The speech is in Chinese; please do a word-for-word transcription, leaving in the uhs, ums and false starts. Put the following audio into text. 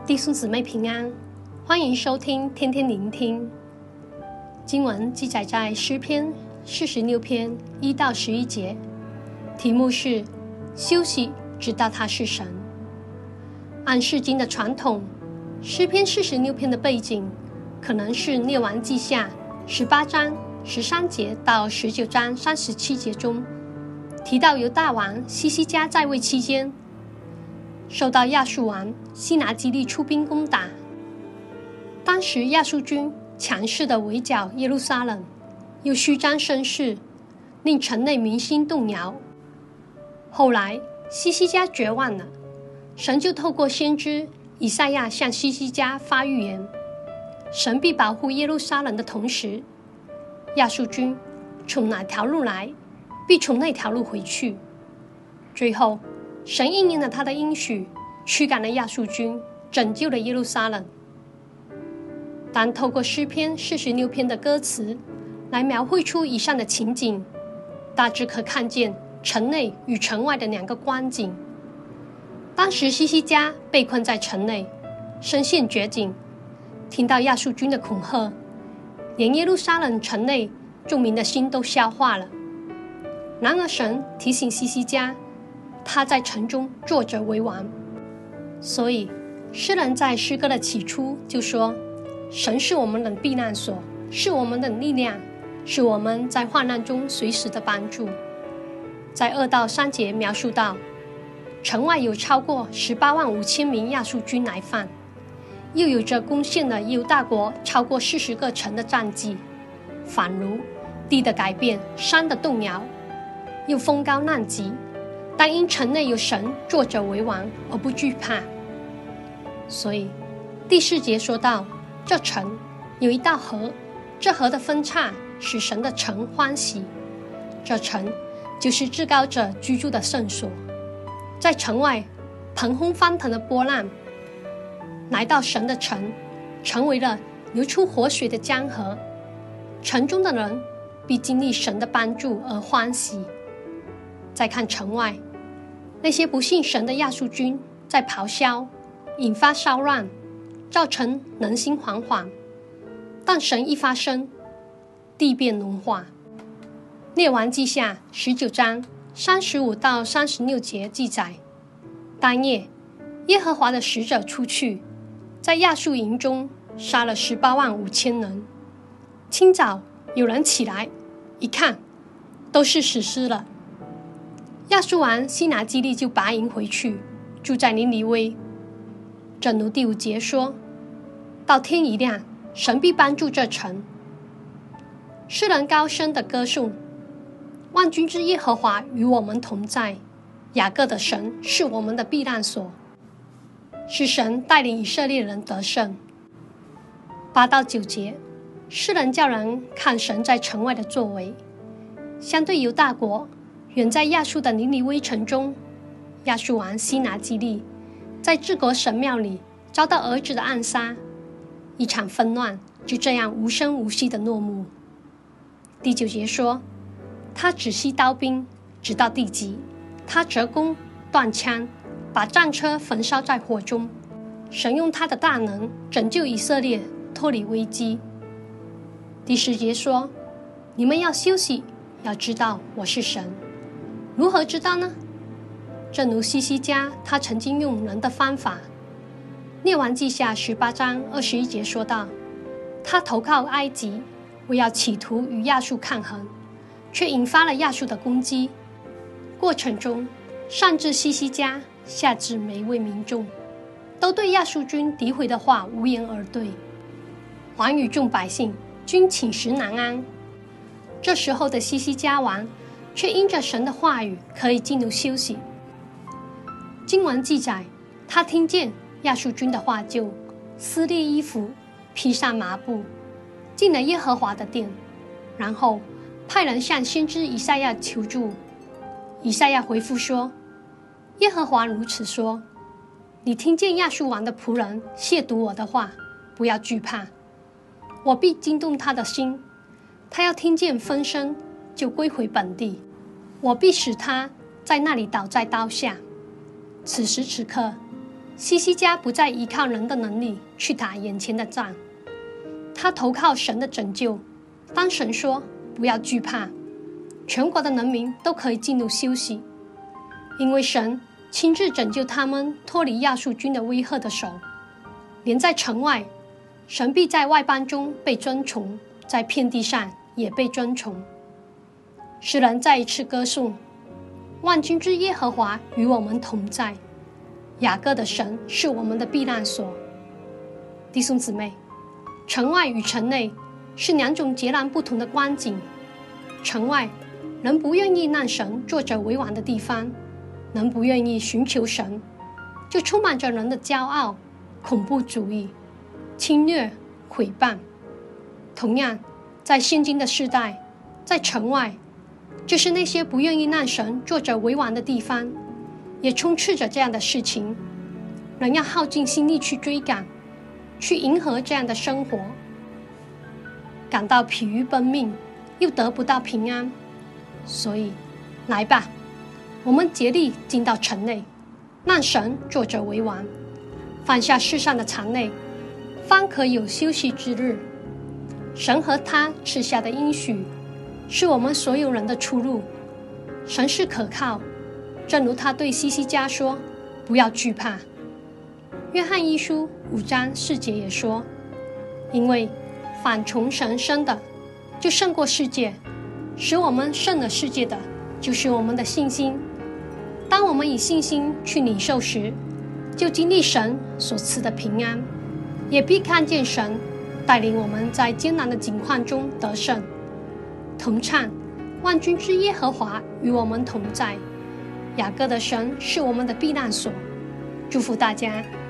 弟兄姊妹平安，欢迎收听天天聆听。经文记载在诗篇四十六篇一到十一节，题目是休息直到他是神。按释经的传统，诗篇四十六篇的背景可能是列王记下十八章十三节到十九章三十七节中提到犹大王西西家在位期间，受到亚述王西拿基立出兵攻打。当时亚述军强势地围剿耶路撒冷，又虚张声势，令城内民心动摇。后来西西家绝望了，神就透过先知以赛亚向西西家发预言，神必保护耶路撒冷的同时，亚述军从哪条路来，必从那条路回去。最后神应验了他的应许，驱赶了亚述军，拯救了耶路撒冷。当透过诗篇四十六篇的歌词来描绘出以上的情景，大致可看见城内与城外的两个光景。当时西西家被困在城内，身陷绝境，听到亚述军的恐吓，连耶路撒冷城内众民的心都消化了。然而神提醒西西家，他在城中坐着为王。所以诗人在诗歌的起初就说，神是我们的避难所，是我们的力量，是我们在患难中随时的帮助。在二到三节描述到，城外有超过十八万五千名亚述军来犯，又有着攻陷了犹大国超过四十个城的战绩，仿如地的改变，山的动摇，又风高浪急，但因城内有神坐着为王而不惧怕。所以第四节说到，这城有一道河，这河的分叉使神的城欢喜。这城就是至高者居住的圣所。在城外腾轰翻腾的波浪来到神的城，成为了流出活水的江河，城中的人必经历神的帮助而欢喜。再看城外，那些不信神的亚述军在咆哮，引发骚乱，造成人心惶惶。但神一发声，地变融化。列王记下十九章三十五到三十六节记载，当夜耶和华的使者出去，在亚述营中杀了十八万五千人。清早有人起来一看，都是死尸了。亚述王西拿基立就拔营回去，住在尼尼微。正如第五节说，到天一亮，神必帮助这城。诗人高声的歌颂，万军之耶和华与我们同在，雅各的神是我们的避难所，是神带领以色列人得胜。八到九节，诗人叫人看神在城外的作为。相对犹大国，远在亚述的尼尼微城中，亚述王西拿基立在治国神庙里遭到儿子的暗杀，一场纷乱就这样无声无息的落幕。第九节说，他止息刀兵，直到地极，他折弓断枪，把战车焚烧在火中。神用他的大能拯救以色列脱离危机。第十节说，你们要休息，要知道我是神。如何知道呢？正如西西家他曾经用人的方法。列王记下十八章二十一节说道，他投靠埃及，为要企图与亚述抗衡，却引发了亚述的攻击。过程中，上至西西家，下至每一位民众，都对亚述军诋毁的话无言而对。王与众百姓均寝食难安。这时候的西西家王却因着神的话语可以进入休息。经文记载，他听见亚述军的话，就撕裂衣服，披上麻布，进了耶和华的殿，然后派人向先知以赛亚求助。以赛亚回复说，耶和华如此说，你听见亚述王的仆人亵渎我的话，不要惧怕，我必惊动他的心，他要听见风声就归回本地，我必使他在那里倒在刀下。此时此刻， 西西家不再依靠人的能力去打眼前的仗，他投靠神的拯救。当神说不要惧怕，全国的人民都可以进入休息，因为神亲自拯救他们脱离亚述军的威吓的手。连在城外，神必在外邦中被尊崇，在遍地上也被尊崇。诗人再一次歌颂，万军之耶和华与我们同在，雅各的神是我们的避难所。弟兄姊妹，城外与城内是两种截然不同的光景。城外，人不愿意让神作者为王的地方，人不愿意寻求神，就充满着人的骄傲、恐怖主义、侵略、毁谤。同样，在现今的世代，在城外，就是那些不愿意让神作者为王的地方，也充斥着这样的事情。人要耗尽心力去追赶，去迎合这样的生活，感到疲于奔命，又得不到平安。所以，来吧，我们竭力进到城内，让神作者为王，放下世上的常类，方可有休息之日。神和他赐下的应许，是我们所有人的出路。神是可靠，正如他对西西家说，不要惧怕。约翰一书五章四节也说，因为凡从神生的，就胜过世界，使我们胜了世界的，就是我们的信心。当我们以信心去领受时，就经历神所赐的平安，也必看见神带领我们在艰难的境况中得胜。同唱，万军之耶和华与我们同在，雅各的神是我们的避难所。祝福大家。